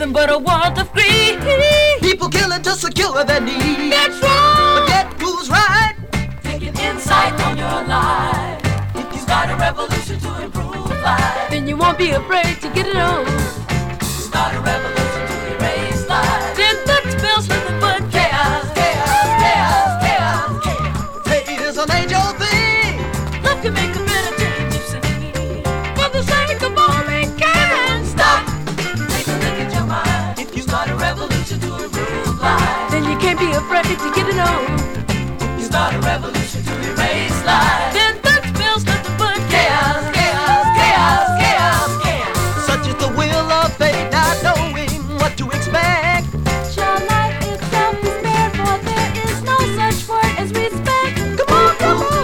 nothing but a world of greed. People killing to secure their needs. That's wrong. Forget who's right. Taking insight on your life. If you start a revolution to improve life, then you won't be afraid to get it on. Start a revolution to erase life. Then that spells nothing but chaos, chaos, chaos, chaos, chaos. Hate is an age-old thing. Love can make a better change, you see. For the sake of all mankind, stop. Take a look at your mind. If you start a revolution to improve life, then you can't be afraid to get it on. If you start a revolution to erase life, then that spells nothing but chaos, chaos, chaos, chaos, chaos. Such is the will of fate, not knowing what to expect. Your life itself is bare, for there is no such word as respect. Come on, come on.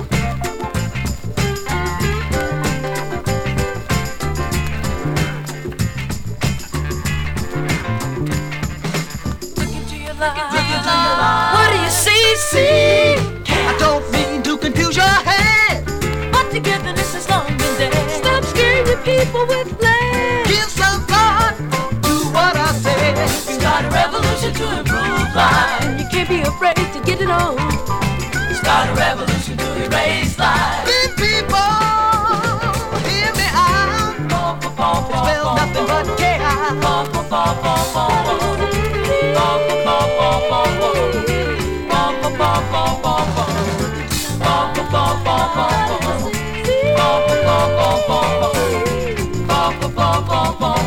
Look into your life. What do you see? See? I don't mean to confuse your head. But togetherness has long been dead. Stop scaring people with plans. Give some thought to what I said. Start a revolution to improve life. And you can't be afraid to get it on. Start a revolution to erase life. Good people, hear me out. It spells nothing but chaos.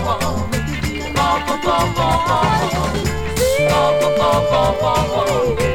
See?